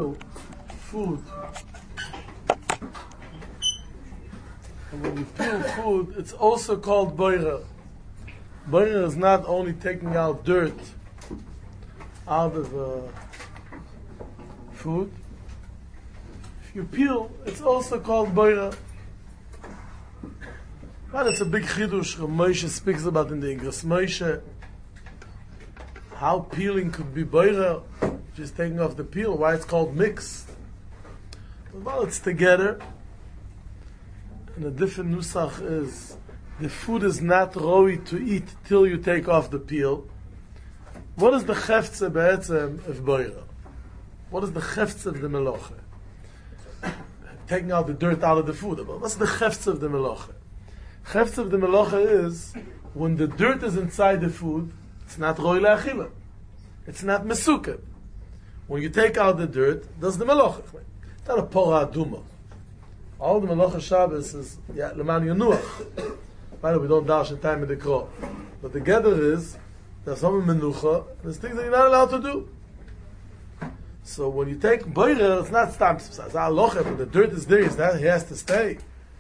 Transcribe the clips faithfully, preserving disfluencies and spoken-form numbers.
food, and when you peel food, it's also called boira. Boira is not only taking out dirt out of uh, food. If you peel, it's also called boira. But it's a big chidush Moshe speaks about in the English. Moshe, how peeling could be boira, just taking off the peel, why it's called mixed. Well, it's together. And a different nusach is, the food is not roi to eat till you take off the peel. What is the cheftze be'etzem of boira? What is the cheftze of the meloche? Taking out the dirt out of the food. What's the cheftze of the meloche? Cheftze of the meloche is, when the dirt is inside the food, it's not roi le'achila. It's not mesuke. When you take out the dirt, that's the meloche. It's not a pora aduma. All the meloche Shabbos is, yeah, leman yenuach. By the way, we don't dash in time in the kro. But the gather is, there's some menucha, there's things that you're not allowed to do. So when you take boira, it's not stam, it's aloche, but the dirt is there, it's that he has to stay.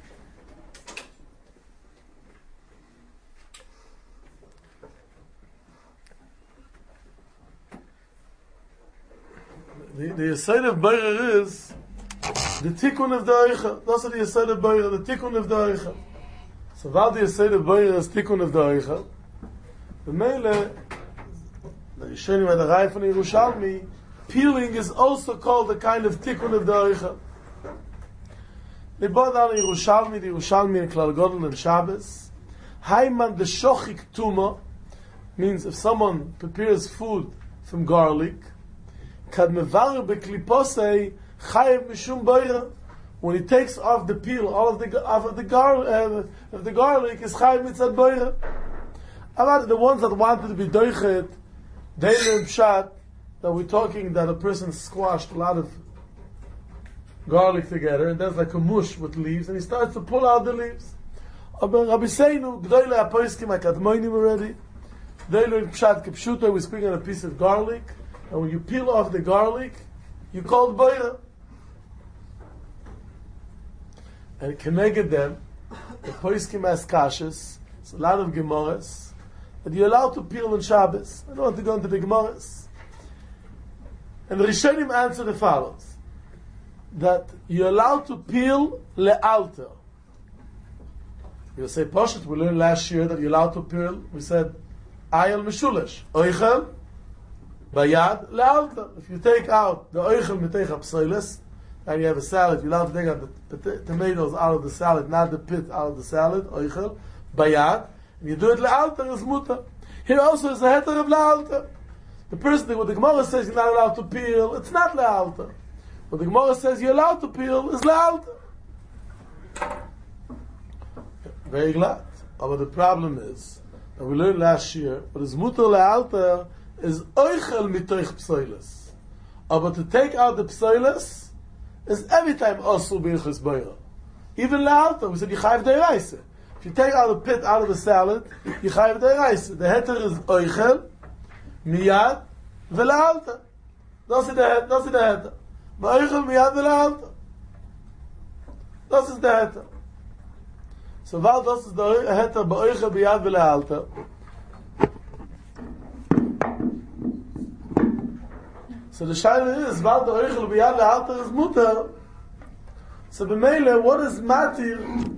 The, the yesod of boira is the tikkun of the oicha. That's the yesod of boira, the tikkun of the oicha. So while the yesod of boira is tikkun of the oicha, the mele, the Rishonim had a rai from Yerushalmi, peeling is also called a kind of tikkun of the oicha. They brought down Yerushalmi, the Yerushalmi in Klal Godel and Shabbos. Hayman the shochik tuma means if someone prepares food from garlic, kad mevarer bekliposei chayev mishum boira. When he takes off the peel, all of the off of the gar uh, of the garlic is chayev mitzad boira. About the ones that wanted to be doichet, they learn pshat that we're talking that a person squashed a lot of garlic together, and there's like a mush with leaves, and he starts to pull out the leaves. Aber Rabbi Seinu, g'doyle apoiskim akadmoinim already. They learn pshat kipshuto. We're speaking on a piece of garlic. And when you peel off the garlic, you call it boira. And connected them, the poiskim as kashas, it's a lot of gemaras, that you're allowed to peel on Shabbos. I don't want to go into the gemaras. And the Rishonim answer the follows, that you're allowed to peel le'alter. You say, Poshet, we learned last year that you're allowed to peel, we said, ayel mishulesh, oichel, bayad le'alta. If you take out the oichel mitech ha'psoiles, and you have a salad, you're allowed to take out the, the t- tomatoes out of the salad, not the pit out of the salad, oichel, bayad, and you do it le'alta, is muta. Here also is a heter of le'alta. The person that what the Gemara says you're not allowed to peel, it's not le'alta. What the Gemara says you're allowed to peel is le'alta. Very glad. But the problem is, that we learned last year, what is muta le'alta is oichel mitoich psoiles. But to take out the psoiles is every time also b'ilchus boira. Even le'alta, we said you chayiv deiraisa. If you take out the pit out of the salad, you chayiv deiraisa. The heter is oichel, miyad, ve'le'alta. That's the heter. That's the heter. Oichel, miyad, ve'le'alta. That is the heter. So while das is the heter b'oichel, miyad, ve'le'alta, so the shaila is, while the oichel b'yad le'alter is mutar, so b'meile, what is matir?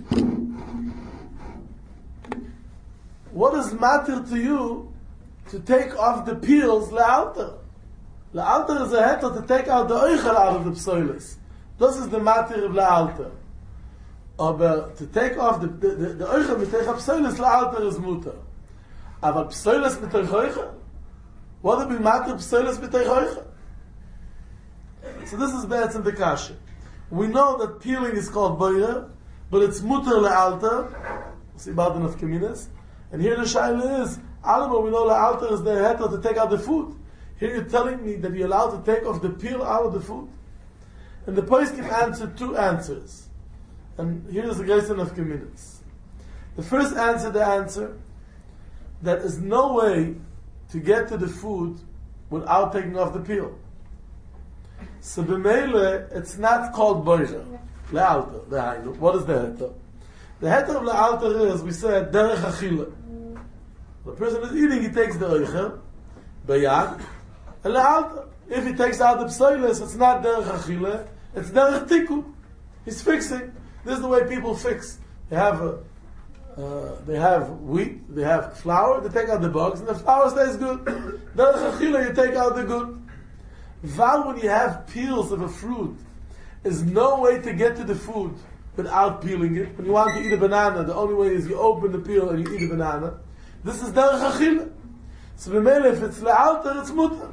What is matir to you to take off the peels le'alter? Le'alter is a heter to take out the oichel out of the psoiles. This is the matir of le'alter. But to take off the the, the, the oichel mitech ha'psoiles le'alter is mutar. Aber psoiles mitech oichel? What would be matir psoiles mitech oichel? So this is bad in the kasha. We know that peeling is called boira, but it's mutar le'alta. See about enough kaminas. And here the shaila is, alama we know le'alta is the heter to take out the food. Here you're telling me that you're allowed to take off the peel out of the food. And the poskim answered two answers. And here is the great enough kaminas. The first answer, the answer, that is no way to get to the food without taking off the peel. So b'meile, it's not called boicher. Le'alter, le'hainu. What is the heter? The heter of le'alter is, we said, derech achila. The person is eating, he takes the oicher, b'yad, and le'alter. If he takes out the psoilis, it's not derech achila, it's derech tikkun. He's fixing. This is the way people fix. They have a, uh, they have wheat, they have flour, they take out the bugs, and the flour stays good. Derech achila, you take out the good. Val, when you have peels of a fruit, is no way to get to the food without peeling it. When you want to eat a banana, the only way is you open the peel and you eat a banana. This is derech achila. So b'meile, if it's le'alter, it's mutter.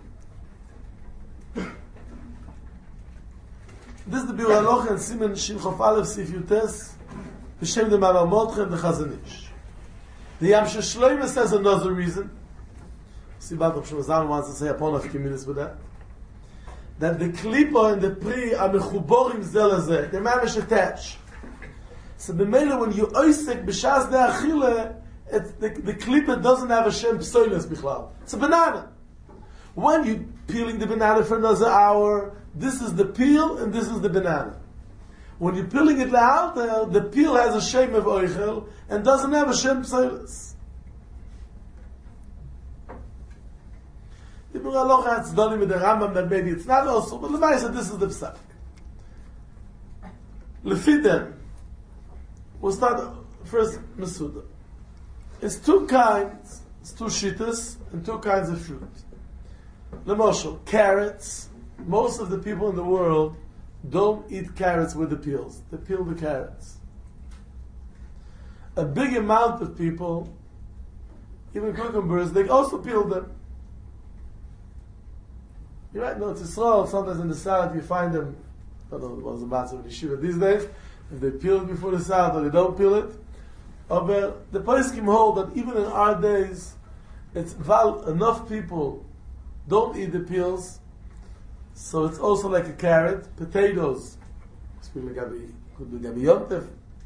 This is the Biur Halacha and Siman Shin Chof Aleph Sif Yutes, B'Shem the Mavar Mordechai and the Chazon Ish. The Yam Shloime says another reason. See, Baruch Shem Zalman wants to say upon a few minutes with that. That the klipa and the pri are mechuborim zel hazeh. They're mamish attached. So b'meile, when you oisek b'shas de achile, the, the klipa doesn't have a shem psoiles bichlal. It's a banana. When you're peeling the banana for another hour, this is the peel and this is the banana. When you're peeling it le'alter, the peel has a shem of oichel and doesn't have a shem psoiles. The Biur Halacha has done with the Rambam that maybe it's not also, but Levaisa, this is the psak. Lefidem, we'll start first Mesuda. It's two kinds, it's two shittas and two kinds of fruit. Lemoshel, carrots. Most of the people in the world don't eat carrots with the peels. They peel the carrots. A big amount of people, even cucumbers, they also peel them. You're right, no, it's Yisrael, sometimes in the salad you find them, I don't know what's the matter with yeshiva these days, if they peel it before the salad or they don't peel it. But the poskim hold that even in our days, it's val, enough people don't eat the peels, so it's also like a carrot. Potatoes, could be gabi yontef.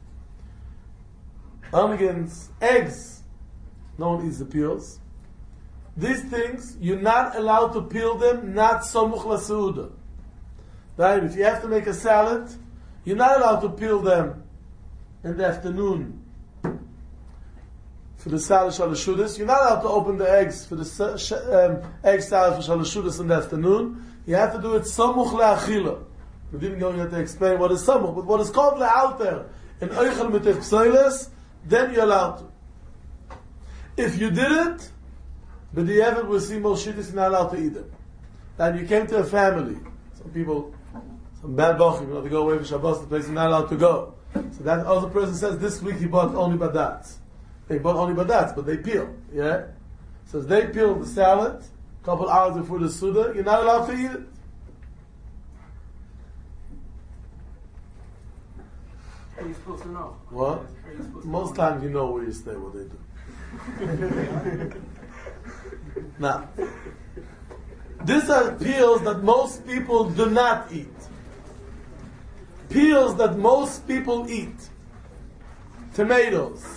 Onions, eggs, no one eats the peels. These things, you're not allowed to peel them, not somuch laseuda. Right? If you have to make a salad, you're not allowed to peel them in the afternoon for the salad shalashudas. You're not allowed to open the eggs for the um, egg salad for shalashudas in the afternoon. You have to do it somuch le'achila. We didn't go here to explain what is samuch, but what is called le'alter in oichel mitech psoiles, then you're allowed to. If you did it, but the Evid will see most shittis, you're not allowed to eat them. And you came to a family. Some people, some bad bochim, you know, they go away for Shabbos, the place you're not allowed to go. So that other person says, this week he bought only badats. They bought only badats, but they peel. Yeah? So as they peel the salad, a couple hours before the Suda, you're not allowed to eat it. How are you supposed to know? What? Most times you know where you stay, what they do. Now, these are peels that most people do not eat. Peels that most people eat. Tomatoes.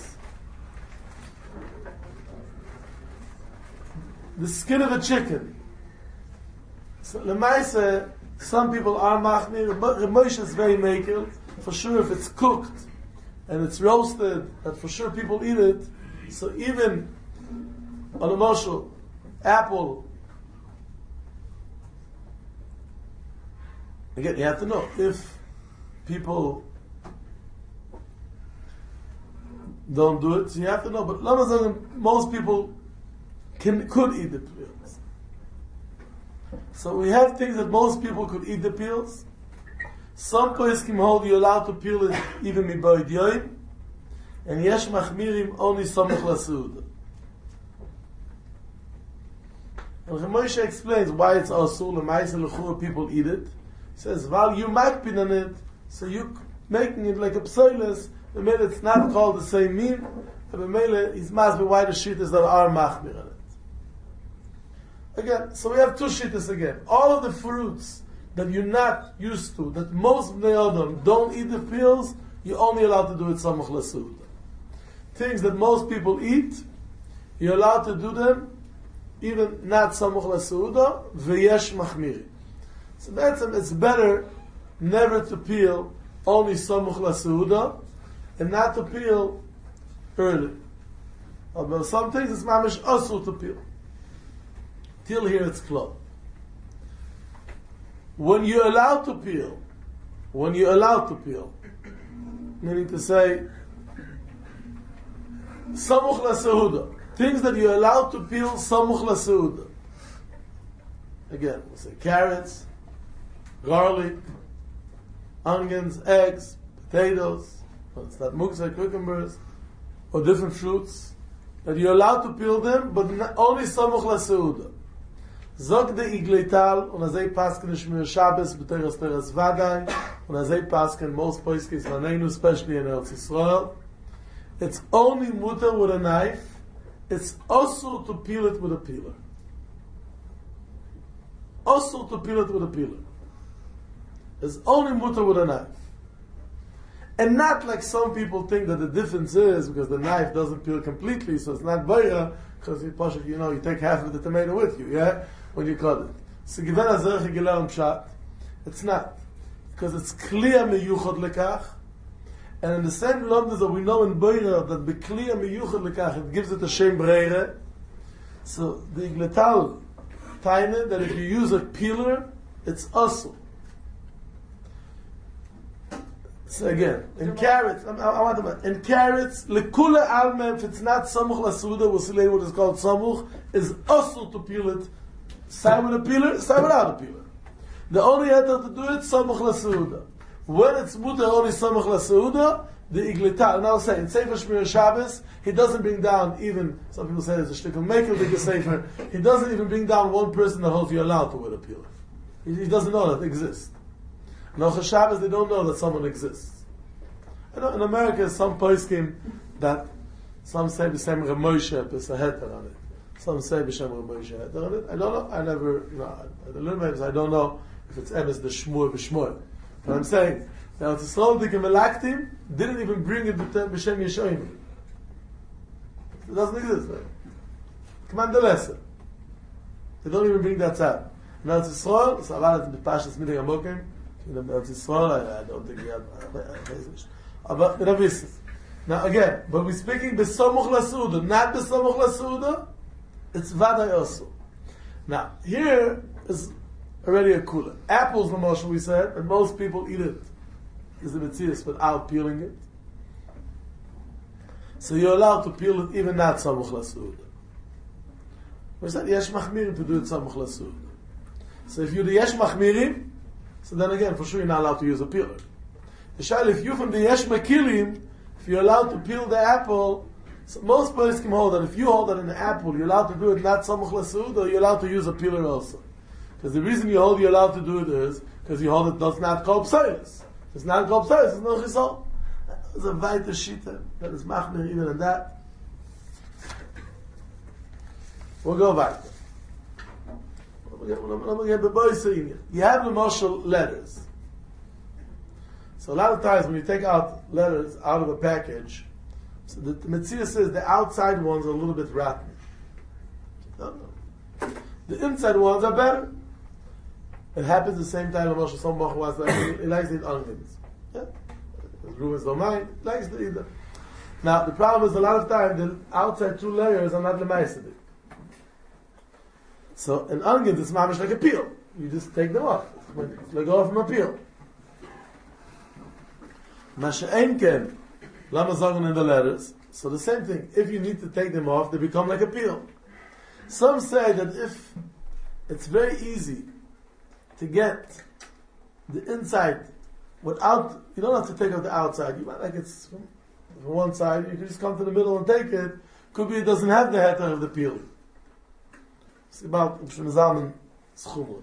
The skin of a chicken. So, Lemaise, some people are machmir. Moshe is very makel. For sure, if it's cooked and it's roasted, that for sure people eat it. So even on a moshel, apple. Again, you have to know if people don't do it. So you have to know. But most people can could eat the peels. So we have things that most people could eat the peels. Some poskim hold you allowed to peel it even miboid yoim, and yesh machmirim only samuch lasud. And Moshe explains why it's asur l'maisel l'chur people eat it. He says, while you might be on it, so you making it like a psoiles, the mele it's not called the same mean, and the mele is must be why the shittas that are machmir on it. Again, so we have two shittas again. All of the fruits that you're not used to, that most Bnei Adam don't eat the peels, you're only allowed to do it samuch lasud. Things that most people eat, you're allowed to do them even not samuch lasud, v'yesh machmiri. So that's it's better never to peel only samuch laseuda and not to peel early. Although some things it's mamish asur to peel. Till here it's close. When you're allowed to peel, when you're allowed to peel, meaning to say, samuch laseuda, things that you're allowed to peel samuch laseuda. Again, we'll say carrots, garlic, onions, eggs, potatoes, well, it's not muktzah, cucumbers, or different fruits, that you're allowed to peel them, but not, only samuch laseuda. Zog de igleital, und azay pasken shmir Shabbos, b'teres teres vaday, und azay pasken most poiskes vanenu, especially in Eretz Yisrael. It's only mutter with a knife. It's also to peel it with a peeler. Also to peel it with a peeler. It's only mutter with a knife. And not like some people think that the difference is because the knife doesn't peel completely, so it's not bayra, because you push it, you know, you take half of the tomato with you, yeah? When you cut it. So given a zerche gelernt pshat, it's not. Because it's clear miyuchot lekach, and in the same London that we know in bayra that the clear miyuchot lekach, it gives it a shem breire. So the igletal taine, that if you use a peeler, it's also. So again, in carrots, I, I want to in carrots, lekula alma, if it's not samuch lasuda, we'll see later what is called samuch, is also to peel it. Side with a peeler, side without a peeler. The only heter to do it, samuch lasuda. When it's mutter only samuch lasuda, the iglita, and I'll say, in Sefer Shmir Shabbos, he doesn't bring down even, some people say there's a shtickle maker, big Sefer, he doesn't even bring down one person that holds you allowed to wear a peeler. He, he doesn't know that it exists. No Shabbos, they don't know that someone exists. I know in America, some poskim that some say b'shem Ramoshe, it's a heter on it. Some say b'shem Ramoshe heter on it. I don't know. I never, you know, the little names, I don't know if it's emes the shmur b'shmur. But I'm saying, now it's a slow dik melaktim didn't even bring it b'shem Yeshoim. It doesn't exist. Right? Command the lesson. They don't even bring that side. Now it's Yisrael, so I've had it in the Pashas Midig Amokim. In Eretz Yisrael, I, I don't think we have. But the now again, but we're speaking b'samuch lasuda, not b'samuch lasuda. It's vaday also. Now here is already a kula. Apples, the most we said, and most people eat it. Is the metzias without peeling it. So you're allowed to peel it even not samuch lasuda. We said yesh machmirim to do it samuch lasuda. So if you're the yesh machmirim, so then again, for sure you're not allowed to use a peeler. The shaila, if you from the yesh makilim, if you're allowed to peel the apple, so most places can hold that if you hold that in the apple, you're allowed to do it not samuch lasuda, you're allowed to use a peeler also. Because the reason you hold you're allowed to do it is because you hold it does not kol psayis. It's not kol psayis, it's no chisol. There's a weiter shita that is machmir even in that. We'll go back. You have the marshal letters. So a lot of times when you take out letters out of a package, so the, the Metzia says the outside ones are a little bit rotten. No, no. The inside ones are better. It happens the same time. Marshal some was like he likes to eat onions. Yeah, his roommates don't mind. He likes to eat them. Now the problem is a lot of times the outside two layers are not the ma'aseh. So an onion is mamish like a peel. You just take them off. It's like off from a peel. Masha'en ken, lama sagen in the letters. So the same thing. If you need to take them off, they become like a peel. Some say that if it's very easy to get the inside without, you don't have to take off the outside. You might like it's from, from one side. You can just come to the middle and take it. Could be it doesn't have the heter of the peel. It's about Ibn Zalman Schumur.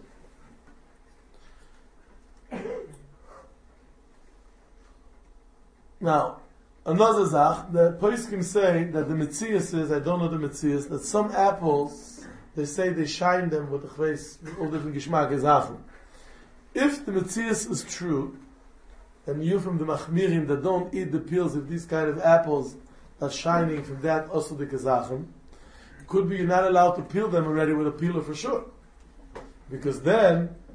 Now, another zach, the poskim say that the metzias is, I don't know the metzias, that some apples, they say they shine them with the chveis, all different gishmak zachen. If the metzias is true, and you from the machmirim that don't eat the peels of these kind of apples that's shining from that also the kazachem, could be you're not allowed to peel them already with a peeler for sure. Because then,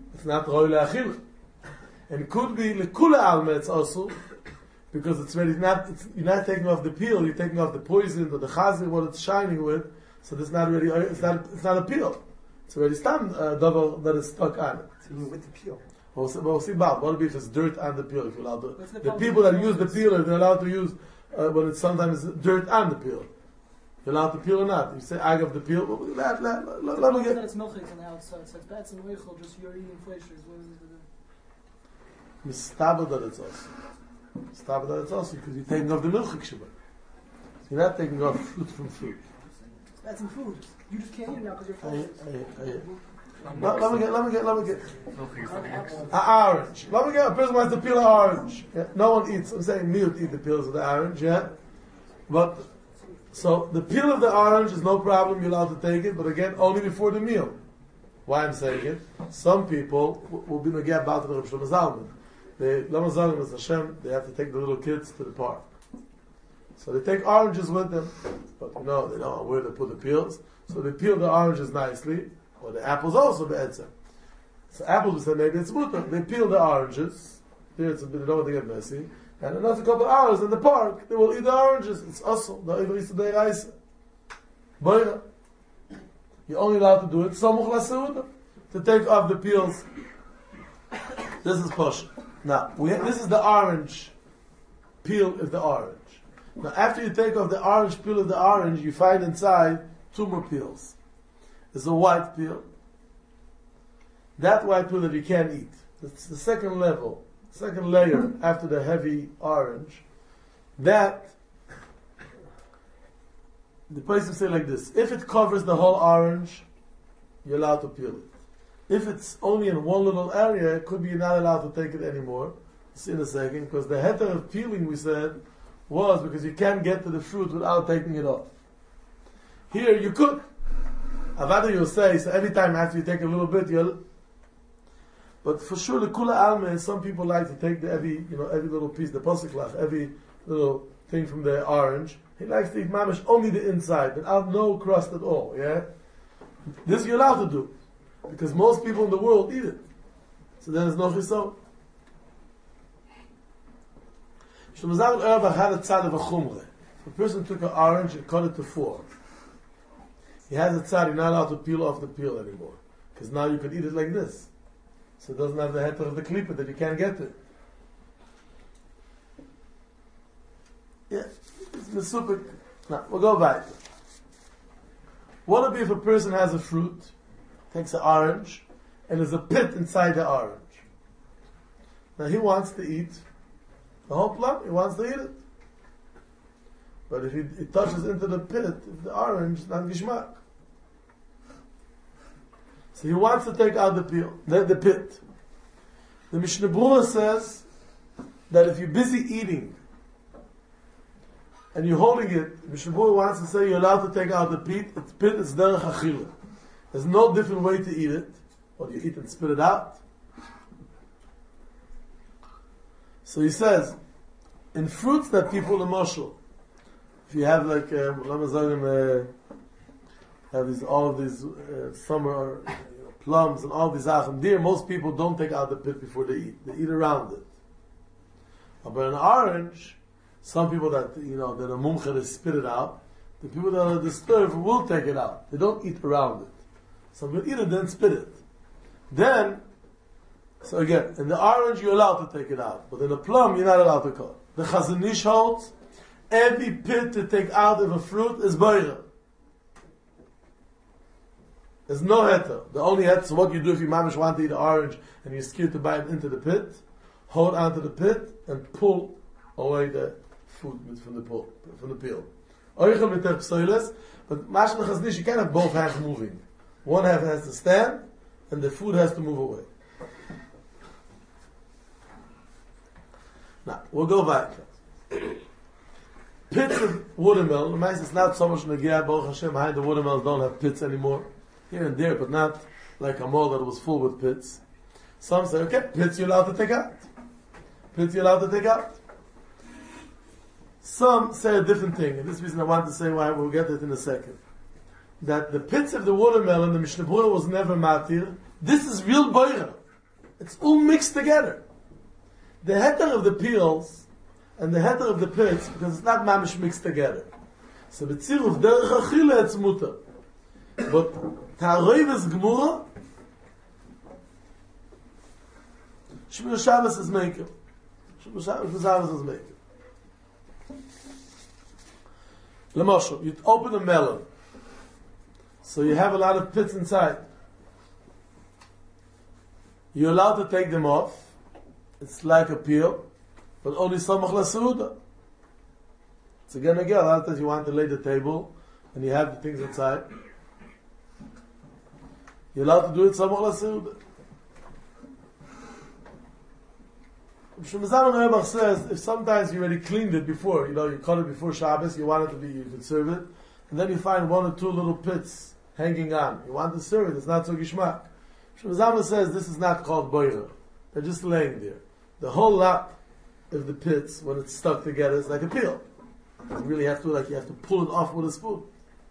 it's not Roy Le'achil. And it could be Lekula Alma, it's also, because it's really not, it's, you're not taking off the peel, you're taking off the poison or the chazir, what it's shining with, so this is not really, it's not, it's not a peel. It's already stam uh, double that is stuck on it. So even with the peel. We'll see, we'll see about what if it's dirt on the peel, if you're allowed to. The, the people that use the peeler, they're allowed to use, uh, when it's sometimes dirt on the peel. You're allowed to peel or not. You say, I have the peel, well, let, let, let, let, let me that get... it's milchik on the outside, so it's bad and oichel, just you're eating fleishes. What is it? Mistabel that it's also. Mistabel that it's also, because you're taking off the milchik shabbat. You're not taking off fruit from fruit. It's bad some food. You just can't eat it now because you're Hey, fleishes. hey, hey. Let, let me get, let me get, let me get. An orange. Let me get, a person wants to peel an orange. Yeah? No one eats, I'm saying me would eat the peels of the orange, yeah? But, so, the peel of the orange is no problem, you're allowed to take it, but again, only before the meal. Why I'm saying it? Some people w- will be nageh about the Reb Shlomo Zalman. They, Lama Zalman is Hashem, they have to take the little kids to the park. So they take oranges with them, but you know, they don't know where to put the peels, so they peel the oranges nicely, or the apples also be'etzem. So apples, we say maybe it's mutter. They peel the oranges, here it's a bit, they don't want to get messy, and another couple of hours in the park, they will eat the oranges. It's also the Ivris Today Reise. Boira. You're only allowed to do it, Samuch LaSeuda, to take off the peels. This is push. Now, we have, this is the orange peel of the orange. Now, after you take off the orange peel of the orange, you find inside two more peels. There's a white peel. That white peel that you can't eat. That's the second level, second layer after the heavy orange. That, the person say like this: if it covers the whole orange, you're allowed to peel it. If it's only in one little area, it could be you're not allowed to take it anymore. See in a second, because the heter of peeling, we said, was because you can't get to the fruit without taking it off. Here you could. Avada you'll say, so every time after you take a little bit, you'll... But for sure, the Kula Alma is some people like to take the every, you know, every little piece, the Pasiklach, every little thing from the orange. He likes to eat mamish only the inside, without no crust at all, yeah? This you're allowed to do. Because most people in the world eat it. So then there's no chisol. Shemazal Erbach had a tzad of a chumre. If a person took an orange and cut it to four, he has a tzad, you're not allowed to peel off the peel anymore. Because now you could eat it like this. So it doesn't have the heter of the klipa that you can't get to. Yeah, it's mesupik. Now, we'll go back. What would be if a person has a fruit, takes an orange, and there's a pit inside the orange? Now he wants to eat the whole plum, he wants to eat it. But if he, it touches into the pit, if the orange, it's not gishmak. So he wants to take out the peel, the, the pit. The Mishnah Berurah says that if you're busy eating and you're holding it, the Mishnah Berurah wants to say you're allowed to take out the pit. The pit is derech achila. There's no different way to eat it. Or you eat and spit it out. So he says, in fruits that people are moshel, if you have like, um, uh, have these, all of these uh, summer uh, you know, plums and all these achim there, most people don't take out the pit before they eat. They eat around it. But an orange, some people that, you know, that are mumcha, they spit it out. The people that are disturbed will take it out. They don't eat around it. Some will eat it, then spit it. Then, so again, in the orange you're allowed to take it out. But in the plum, you're not allowed to cut. The Chazon Ish holds, every pit to take out of a fruit is boira. There's no heter. The only heter, so what you do if you mamish want to eat an orange and you're scared to bite into the pit, hold onto the pit and pull away the food from the pull, from the peel. Oichel mit der psoiles, but mashma Chazon Ish, you can't have both hands moving. One half has to stand and the food has to move away. Now, we'll go back. Pits of watermelon, the mice is not so much Nagiah, Baruch Hashem, high the watermelons don't have pits anymore. Here and there, but not like a mall that was full with pits. Some say, okay, pits you're allowed to take out. Pits you're allowed to take out. Some say a different thing, and this reason I want to say why, we'll get it in a second. That the pits of the watermelon, the Mishnah Berurah was never matir. This is real boira. It's all mixed together. The heter of the peels and the heter of the pits, because it's not mamish mixed together. So the tziruf derech achila it's mutter. But ta'aroiv is gemura, Shmir Shabbos is maker. Shmir Shabbos is maker. Lemosho, you open a melon. So you have a lot of pits inside. You're allowed to take them off. It's like a peel, but only samach l'seuda. It's again again. A lot of times you want to lay the table, and you have the things inside. You're allowed to do it samach l'seuda. Shemazan Rebbe says if sometimes you already cleaned it before, you know, you cut it before Shabbos, you want it to be, you can serve it, and then you find one or two little pits hanging on. You want to serve it, it's not so gishmak. Shemazan says this is not called boira. They're just laying there. The whole lot of the pits, when it's stuck together, is like a peel. You really have to, like, you have to pull it off with a spoon.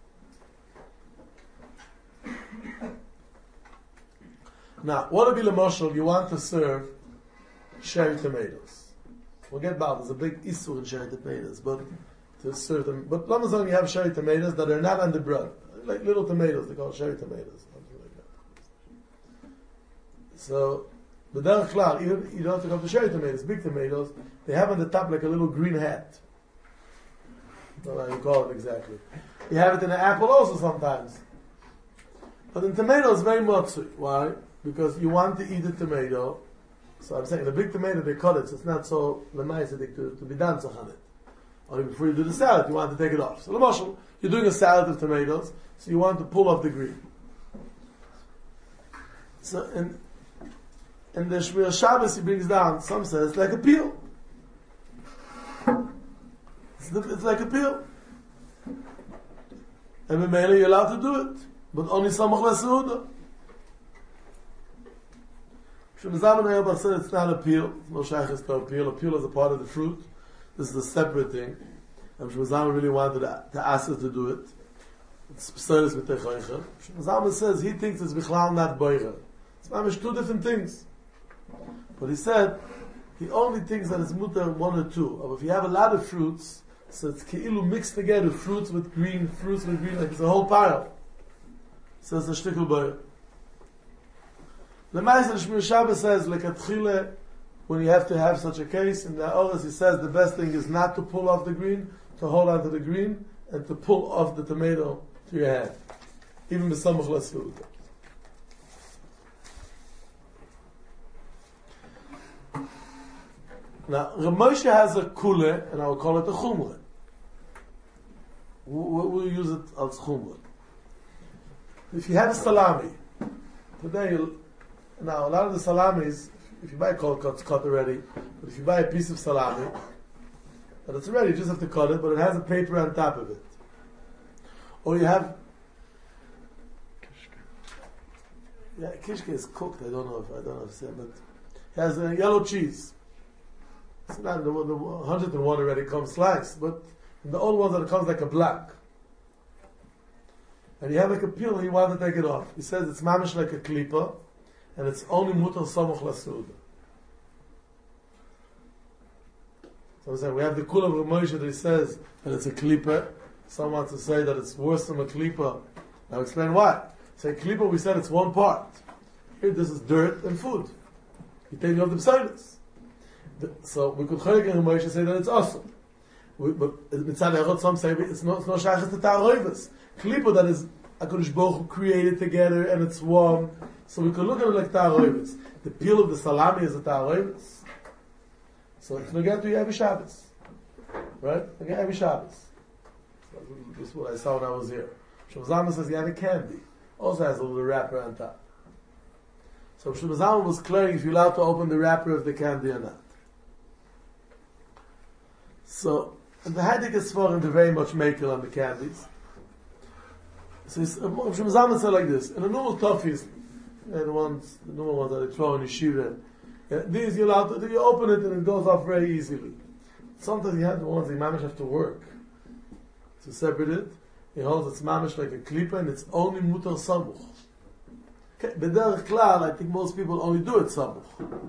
Now, what would be the mashal? You want to serve cherry tomatoes. We'll get back. There's a big issue in cherry tomatoes, but to serve them. But let me say you have cherry tomatoes that are not on the bread, like little tomatoes. They call cherry tomatoes, something like that. So, but then klar, even you don't have to go to cherry tomatoes, big tomatoes. They have on the top like a little green hat. I don't know how you call it exactly. You have it in an apple also sometimes. But in tomatoes, very much. Why? Because you want to eat the tomato. So I'm saying the big tomato they cut it, so it's not so lemaisadik to, to be done so on it. Only before you do the salad, you want to take it off. So l'mashal, you're doing a salad of tomatoes, so you want to pull off the green. So in in the Shmir Shabbos he brings down, some say it's like a peel. It's, the, it's like a peel. And in Mele you're allowed to do it, but only samach l'seuda. Shemazam and Rebbe said it's not a peel. It's no shaykhis to a peel. A peel is a part of the fruit. This is a separate thing. And Shemazam really wanted to, to ask us to do it. It's p'solis with techoicha. Shemazam says he thinks it's bichlal not boicha. It's mamish two different things. But he said he only thinks that it's mutar one or two. But if you have a lot of fruits, so it's keilu mixed together, fruits with green, fruits with green, like it's a whole pile. So it's a shtikul boicha. The Ma'aser Shmir Shabbos says, lekatchile, when you have to have such a case, in the Oris he says the best thing is not to pull off the green, to hold on to the green, and to pull off the tomato to your hand. Even b'samach l'seuda. Now, Rav Moshe has a kule, and I will call it a chumre. We'll, we'll use it as chumre. If you have a salami, today you'll Now, a lot of the salamis, if you buy cold cut, it's cut already. But if you buy a piece of salami, and it's ready, you just have to cut it, but it has a paper on top of it. Or you have... Yeah, kishke is cooked, I don't know if I don't know if it's it, but it has a yellow cheese. It's not, the, the one hundred and one already comes sliced, but in the old ones it comes like a black. And you have like a peel and you want to take it off. He says it's mamish like a klipa, and it's only mutar samach l'seuda. So I'm saying we have the kul of Rav Moshe that he says that it's a klipa. Some want to say that it's worse than a klipa. I'll explain why. Say klipa, we said it's one part. Here this is dirt and food. You take off the pseudos. So we could chayik and Rav Moshe say that it's awesome. We, but mitzad echad some say it's no it's no shaychus to ta'aroivus. Klipa that is HaKadosh Baruch Hu created together and it's warm. So we could look at it like ta'aroivus. The peel of the salami is a ta'aroivus. So it's not to every Shabbos. Right? Again, every Shabbos. So this is what I saw when I was here. Shemazama says you have a candy. Also has a little wrapper on top. So Shemazama was clearing if you're allowed to open the wrapper of the candy or not. So, and the Heidik is for they're very much maker on the candies. So Shemazama said like this, in the normal toffees, and the ones, the normal ones that they throw in yeshiva, yeah, these you're allowed to, you open it and it goes off very easily. Sometimes you have the ones that mamish have to work to separate it. He holds it's mamish like a klipa and it's only mutar samuch. B'derech klal, I think most people only do it samuch.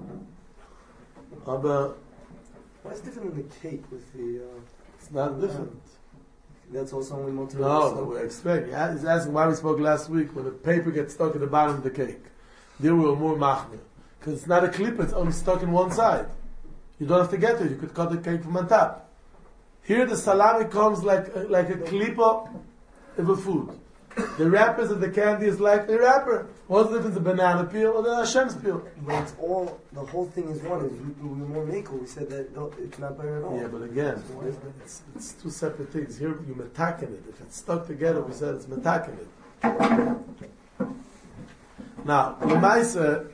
Aber why is it different than the cake with the? Uh, it's not different. Um, that's also only motor. No, but we expect. He's asking why we spoke last week when the paper gets stuck at the bottom of the cake. There we were more machmir. Because it's not a clip, it's only stuck in one side. You don't have to get it, you could cut the cake from on top. Here the salami comes like a, like a klipa of a food. The wrappers of the candy is like a wrapper. What's the difference, a banana peel or the Hashem's peel? But it's all, the whole thing is one. Is we, we more makel. We said that no, it's not better at all. Yeah, but again, it's, it's two separate things. Here you metaken it. If it's stuck together, we said it's metaken it. Now, Lemaisa,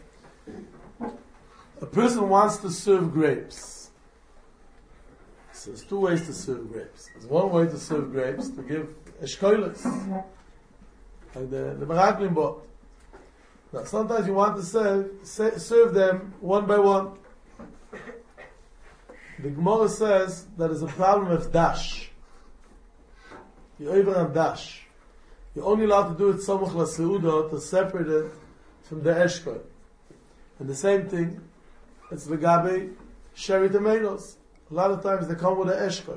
a person wants to serve grapes. So there's two ways to serve grapes. There's one way to serve grapes, to give eshkoilis, like the, the Meraglim bought. Now, sometimes you want to serve, serve them one by one. The Gemara says that is a problem of dash. You're over on dash. You're only allowed to do it samuch la seuda, to separate it from the eshkol. And the same thing, it's the gabe sherry tomatoes. A lot of times they come with an eshkol.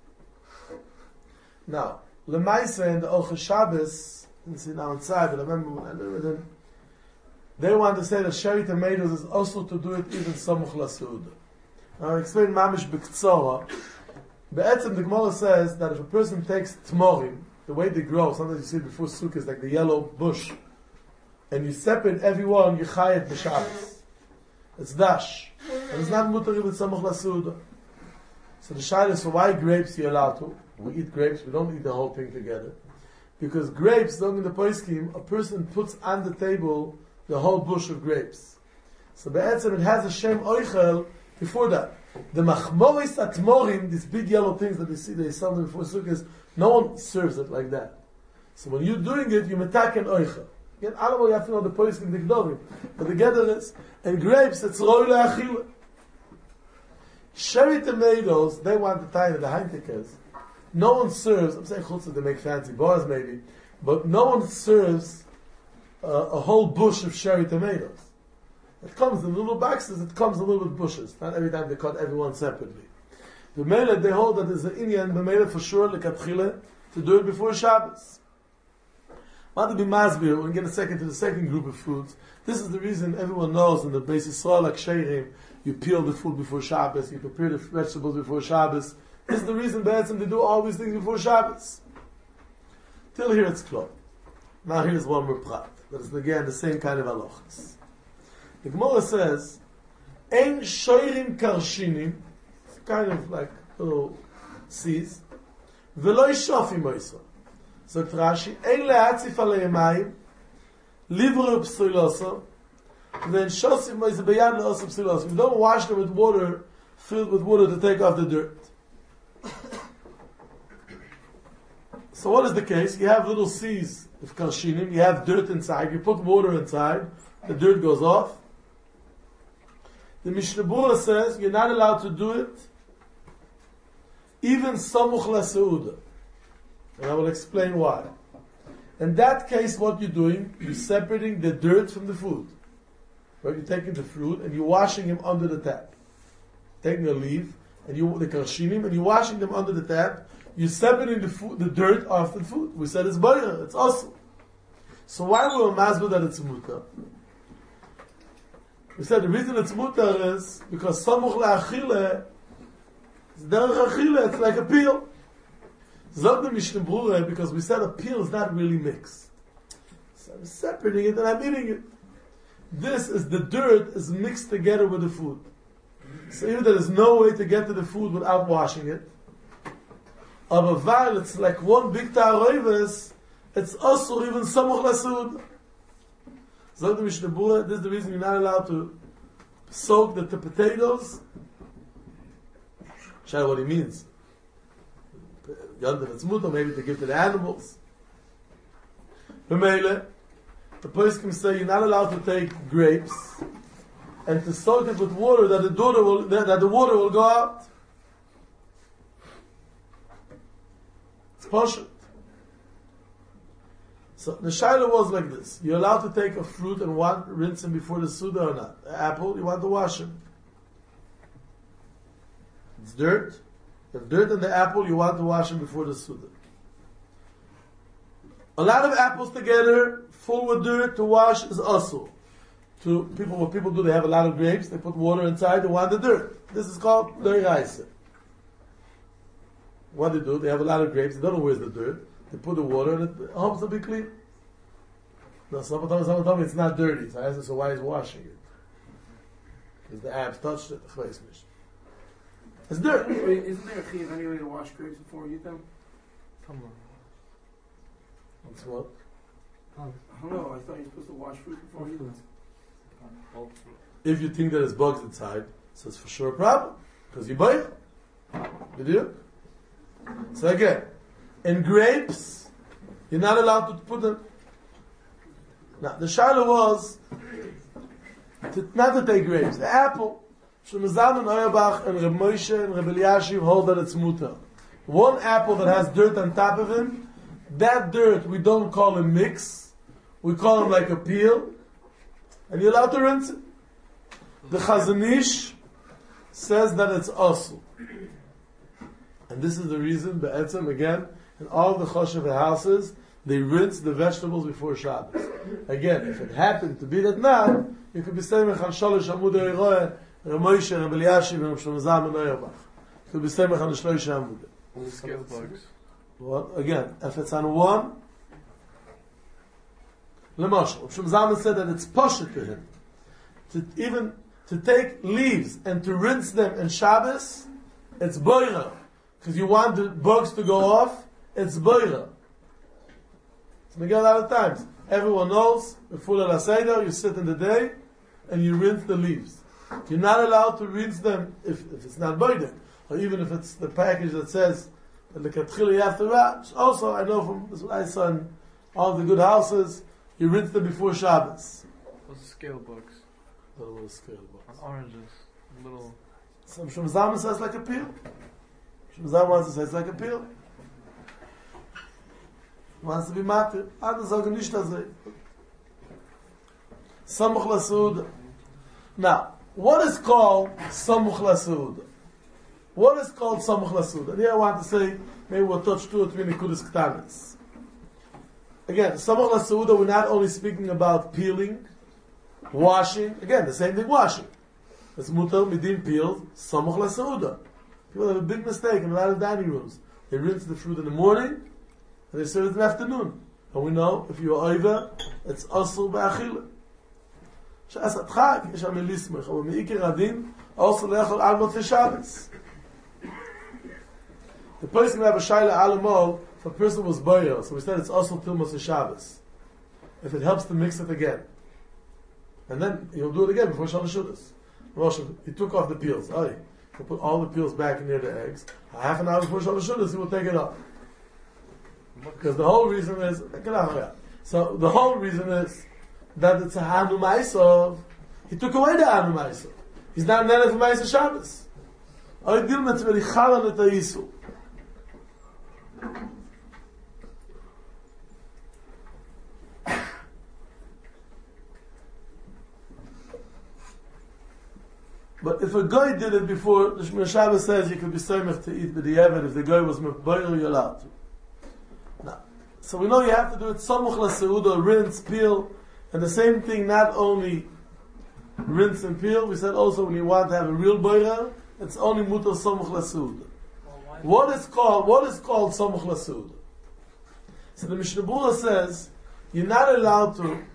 Now, lemaisa in the Orchos Shabbos, you see now inside, but I remember when I lived with them, they want to say that sherry tomatoes is also to do it even samuch la seuda. I'll explain mamish b'ktsora. Be'etzem, the Gemara says that if a person takes tmorim, the way they grow, sometimes you see it before sukkah, is like the yellow bush, and you separate every one, you chayev b'Shabbos. It's dash. And it's not mutar with samuch la seuda. So the shayla is, so why grapes you're allowed to? We eat grapes, we don't eat the whole thing together. Because grapes, don't in the poskim, a person puts on the table the whole bush of grapes. So be'etzem, it has a shem oichel before that. The machmoris atmorim, these big yellow things that they see, they sell them before sukkahs, no one serves it like that. So when you're doing it, you metak and oichel. Again, all you have to know the poskim, the gdovim. But the gather is, and grapes, it's roi le'achila. Sherry tomatoes, they want the time of the Heintekers. No one serves, I'm saying chutzah, they make fancy bars maybe, but no one serves uh, a whole bush of cherry tomatoes. It comes in little boxes, it comes in little bushes. Not every time they cut everyone separately. The Mele, they hold that there's an Indian, the Mele for sure, lekatchile, to do it before Shabbos. Want to be masbir, we'll get a second to the second group of foods. This is the reason everyone knows in the base Yisrael, like Sheirim, you peel the food before Shabbos, you prepare the vegetables before Shabbos. This is the reason Be'etzim they do all these things before Shabbos. Till here it's clear. Now here's one more prat. That is again the same kind of halachas. The Gemara says, Ein shoirim karshinim, it's kind of like little seeds, V'lo yishofim oisa. So Rashi, Ein le'atzif alei livro psuloso, then shosim oisa beyan le'osa psuloso. You don't wash them with water, filled with water to take off the dirt. So what is the case? You have little seeds of karshinim, you have dirt inside, you put water inside, the dirt goes off. The Mishnah Berurah says you're not allowed to do it even samuch la seuda. And I will explain why. In that case, what you're doing, you're separating the dirt from the food. Right? You're taking the fruit and you're washing them under the tap. Taking a leaf and you the karshinim and you're washing them under the tap. You're separating the food, the dirt off the food. We said it's bayra, it's awesome. So why will we masbir that it's mutar? We said the reason it's mutar is because samuch la'achile, it's derech achile, it's like a peel. Zog the Mishnah Berurah, because we said a peel is not really mixed. So I'm separating it and I'm eating it. This is the dirt is mixed together with the food. So even there is no way to get to the food without washing it. But while it's like one big ta'aroives, it's also even samuch la'seuda. So the Mishnah Berurah, this is the reason you're not allowed to soak the, the potatoes. Show what he means. Yonder it's mutar, maybe to give to the animals. B'meile, the poskim say you're not allowed to take grapes and to soak it with water that the water will that, that the water will go out. It's poshut. So the shaila was like this: you're allowed to take a fruit and want rinse him before the suda or not. An apple, you want to wash him. It's dirt. If dirt in the apple, you want to wash him before the suda. A lot of apples together, full with dirt, to wash is also. To people, what people do, they have a lot of grapes. They put water inside. They want the dirt. This is called leiraisa. What they do? They have a lot of grapes. They don't know where's the dirt. They put the water and it helps to be clean. No, someone told me, someone told me it's not dirty. So I asked him, so why is washing it? Because the abs touched it. It's dirt. Wait, isn't there a chiyuv anyway to wash grapes before you eat them? Come on. That's what? I don't know. I thought you were supposed to wash fruit before you eat them. If you think there's bugs inside, so it's for sure a problem. Because you buy it. You do? So again, in grapes, you're not allowed to put them. Now, the shaila was to, not to take grapes. The apple, Shemazam and Oyabach and Reb Moshe and Reb Eliashiv hold that it's mutar. One apple that has dirt on top of him, that dirt we don't call him mix, we call him like a peel, and you're allowed to rinse it. The Chazon Ish says that it's asul. And this is the reason, be'etzem, again, in all the choshev houses, they rinse the vegetables before Shabbos. Again, if it happened to be that now, you could be saying, Mechan Sholosh Amud Eiroeh, Reb Moshe, Reb Eliashiv, and Reb Shemazam and Oyabach. You could be saying, Mechan Shlosh Amud. Scale bugs. What? Again, if it's on one, Lemashal, Reb Shemazam said that it's poshet to him. To even, to take leaves and to rinse them in Shabbos, it's boira. Because you want the bugs to go off, it's boira. It's Miguel a lot of times. Everyone knows, before the Seder, you sit in the day, and you rinse the leaves. You're not allowed to rinse them if, if it's not boira. Or even if it's the package that says, that the katchila you have to wash. Also, I know from this what I saw in all the good houses, you rinse them before Shabbos. Those are scale bugs. The little scale bugs. On oranges. Little. Some Shemazam says like a peel. Shemazam wants to say it's like a peel. He wants to be matir. Others are nicht azay. Samuch lasud. Now, what is called samuch lasud? What is called samuch lasud? And here I want to say, maybe we'll touch two or three nekudas ktanas. Again, samuch lasud, we're not only speaking about peeling, washing. Again, the same thing, washing. It's mutar midim peeled, samuch lasud. People have a big mistake in a lot of dining rooms. They rinse the fruit in the morning, and they serve it in the afternoon. And we know, if you're over, it's asur ba'achila. Sh'as atchak, yesh am elismech, aber me'ikir adin, also le'echol almot v'shabbos. The person who have a shayla alamol, if a person was boyer, so we said it's also tilmos v'shabbos. If it helps to mix it again. And then, he'll do it again before Shalosh Shudas. Moshe, he took off the peels. Aye. He'll put all the peels back near the eggs. Half an hour before Shalosh Shudas, he will take it off. Because the whole reason is, so the whole reason is that it's a Hanu Ma'isov. He took away the Hanu Ma'isov. He's not Neret for Ma'isov Shabbos. Oy dilmet veli chalan et ha'yisu. But if a guy did it before, the Shemir Shabbos says you could be soymech to eat b'di'evet. If the guy was mekboyer, you're allowed to. Now, so we know you have to do it samuch la'seuda, rinse, peel, and the same thing, not only rinse and peel, we said also when you want to have a real boirer, it's only mutar samuch la'seuda. What is called, what is called samuch la'seuda? So the Mishnah Berurah says, you're not allowed to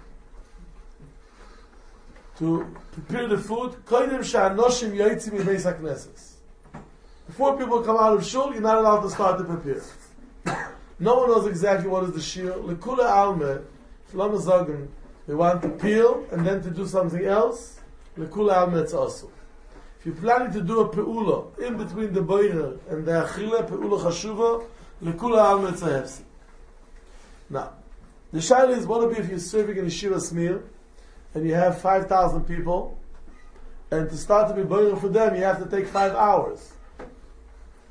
to prepare the food koydem she'anoshim yotzim mibeis hakneses. Before people come out of shul, you're not allowed to start to prepare. No one knows exactly what is the shir. Lekula alme, Shlomo Zagan, they want to peel and then to do something else. Lekula alme, it's also. If you're planning to do a peula in between the boirer and the achila, peula chashuva, lekula alme, it's a hefsi. Now, the shaila is, what would be if you're serving in a shiva smear and you have five thousand people, and to start to be boirer for them, you have to take five hours.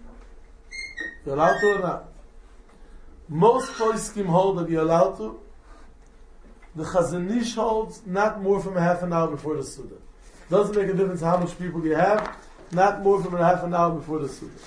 You're allowed to or not? Most poskim hold that you're allowed to, The Chazon Ish holds not more from a half an hour before the Suda. Doesn't make a difference how much people you have, not more from a half an hour before the Suda.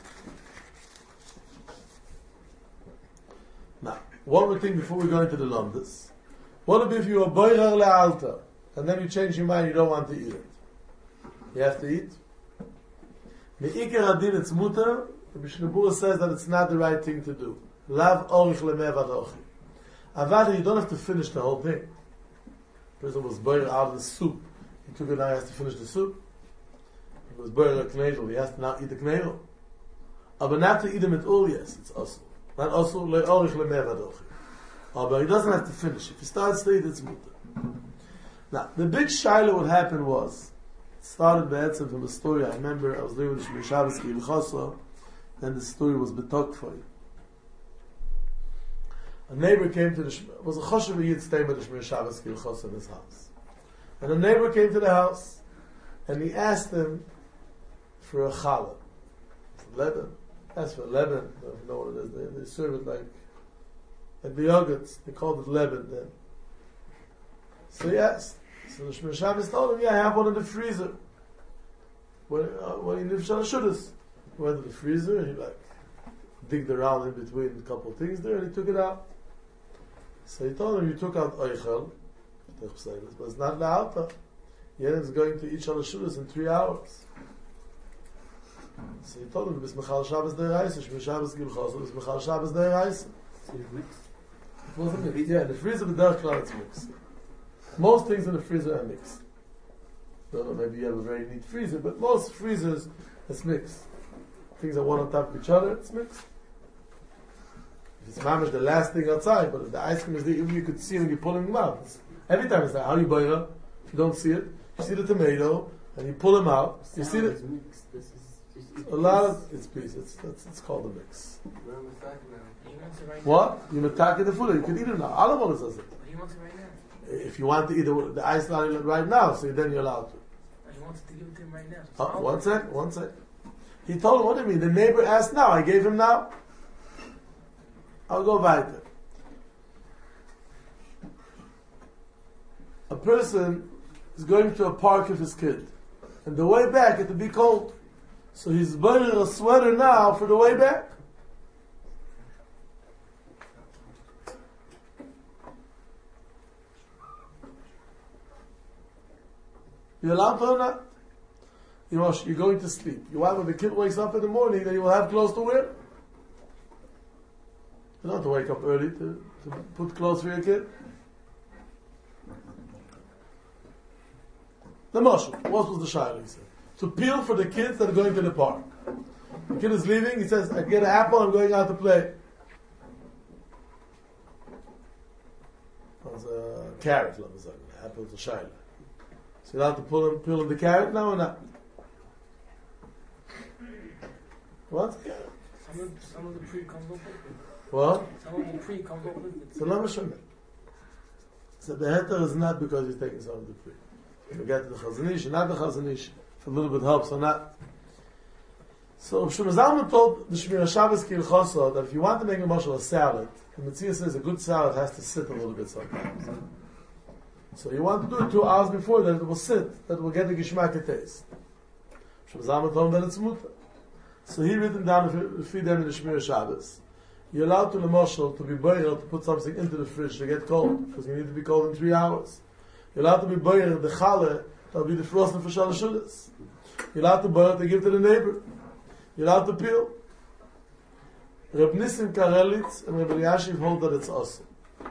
Now, one more thing before we go into the Lamdas. What if you are boirer le'alta, and then you change your mind, you don't want to eat it? You have to eat. Me'ikar adin it's mutar, the Mishnah Berurah says that it's not the right thing to do. Lav orich le'mevad ochi. Avada, you don't have to finish the whole thing. The person was boirer out of the soup. He took it now, he has to finish the soup. He was boirer a knedel, he has to now eat the knedel. But not to eat them at all, yes, it's also. Not also le'orich le'mevad ochi. Oh, but he doesn't have to finish. If he starts to eat, it's mutar. Now, the big shaila what happened was, it started be'etzem from a story. I remember I was living with Shmir Shabbos Ki Ilchoso, then the story was betalked for you. A neighbor came to the Shmir, was a choshev yid staying with the Shmir Shabbos Ki Ilchoso in his house. And a neighbor came to the house, and he asked him for a challah. Lebanon. Asked for Lebanon. I don't know what it is. They, they serve it like Like the yogurts, they called it Lebanon then. So he asked. So the Shmir Shabbos told him, yeah, I have one in the freezer. When, uh, when he lived Shana Shudas. He went to the freezer, he like digged around in between a couple of things there, and he took it out. So he told him, you took out Eichel, but it's not La'alta. Yeren's going to eat Shana Shudas in three hours. So he told him, Bis Mechal Shabbos De'eraisa, Shmir Shabbos Gilchos, Bis Mechal Shabbos De'eraisa. It wasn't mixed. Yeah, in the freezer, the dark cloud is mixed. Most things in the freezer are mixed. I don't know, maybe you have a very neat freezer, but most freezers, it's mixed. Things are one on top of each other, it's mixed. If it's mamish, the last thing outside, but if the ice cream is there, even you could see when you're pulling them out. It's, every time it's like, how you buy it? If you don't see it, you see the tomato, and you pull them out, you see the... A lot of it's pieces. It's, it's, it's called a mix. What? You matake the food. You can eat it now. All of us does it. He wants it right now. If you want to eat the, the ice latte right now, so then you're allowed to. He wants to give it to him right now. Oh, one sec, one sec. He told him, what do you mean? The neighbor asked now. I gave him now. I'll go weiter. A person is going to a park with his kid, and the way back it'll be cold. So he's wearing a sweater now for the way back. You're allowed to or not? You know, you're going to sleep. You want when the kid wakes up in the morning, then you will have clothes to wear. You don't have to wake up early to, to put clothes for your kid. The Moshe, what was the shayla? He said to peel for the kids that are going to the park. The kid is leaving, he says, I get an apple, I'm going out to play. That's a carrot, let me say. Apple to shayla. So you have to pull him, peel him the carrot now or not? What? Some of, some of the pre comes up with it. What? Some of the pre comes up with it. So let me show you. So the heter is not because he's taking some of the pre. You get the Chazon Ish, not the Chazon Ish. If a little bit helps or not. So Shmuel Zalman told the Shmir Shabbos Ki Ilchoso that if you want to make a mashal a salad, the Metzia says a good salad has to sit a little bit sometimes. So you want to do it two hours before that it will sit, that it will get the gishmak taste. Shmuel Zalman told him that it's muta. So he written down to feed them in the Shmir Shabbos. You're allowed to the mashal to be boiled, to put something into the fridge to get cold, because you need to be cold in three hours. You're allowed to be boiled the challah, that'll be the frosting for Shalosh Shudas. You're allowed to boil to give to the neighbor. You're allowed to peel. Reb Nissim Karelitz and Reb Eliashiv hold that it's awesome.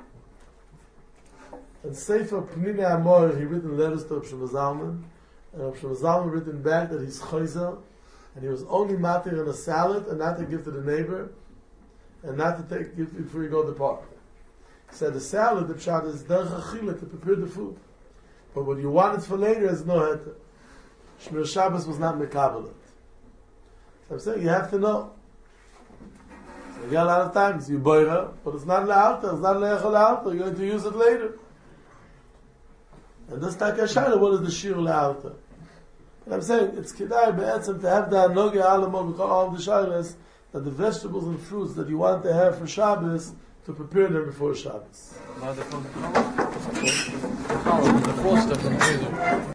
And Sefer Pnine Amor, he written letters to Reb Shlomo Zalman, and Reb Shlomo Zalman written back that he's chayzer, and he was only matir in a salad, and not to give to the neighbor, and not to take give before you go to the park. He said the salad, the pshat, is derech achila, to prepare the food. But what you want it for later is no heter. Shmir Shabbos was not mekabelet. So I'm saying you have to know. So you get a lot of times you boira, but it's not le'alta, it's not le'echel le'alta. You're going to use it later. And this type of shayla, what is the shir le'alta? And I'm saying it's kedai be'etzem to have the anoge alamo because all the shaylas that the vegetables and fruits that you want to have for Shabbos to prepare them before Shabbos. Maar de van de four stuff on the